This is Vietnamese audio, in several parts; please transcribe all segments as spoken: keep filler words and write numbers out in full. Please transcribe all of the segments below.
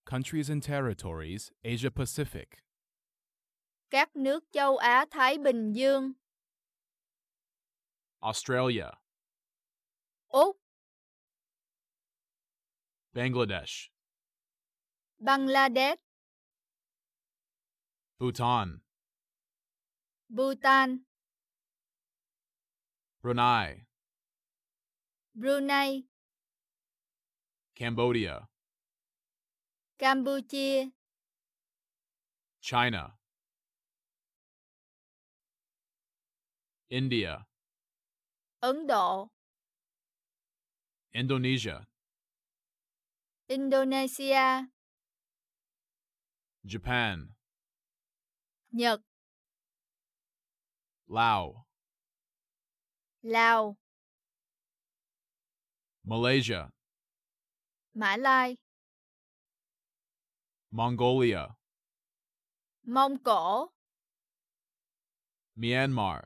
countries and territories, Asia Pacific. Các nước châu Á Thái Bình Dương. Australia, Úc, Bangladesh, Bangladesh, Bhutan, Bhutan, Brunei, Brunei, Cambodia, Campuchia, China, India, Ấn Độ, Indonesia, Indonesia, Japan, Nhật, Laos, Lào, Malaysia, Mã Lai, Mongolia, Mông Cổ, Myanmar,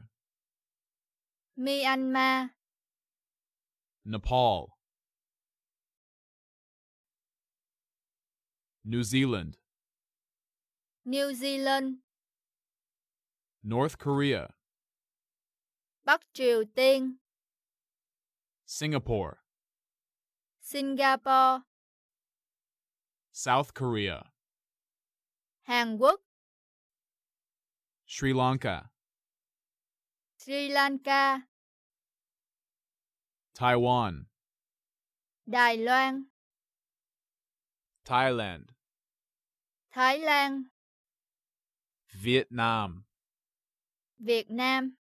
Myanmar, Nepal, New Zealand, New Zealand, North Korea, Bắc Triều Tiên, Singapore, Singapore, South Korea, Hàn Quốc, Sri Lanka, Sri Lanka, Taiwan, Đài Loan, Thailand, Thái Lan, Vietnam, Việt Nam.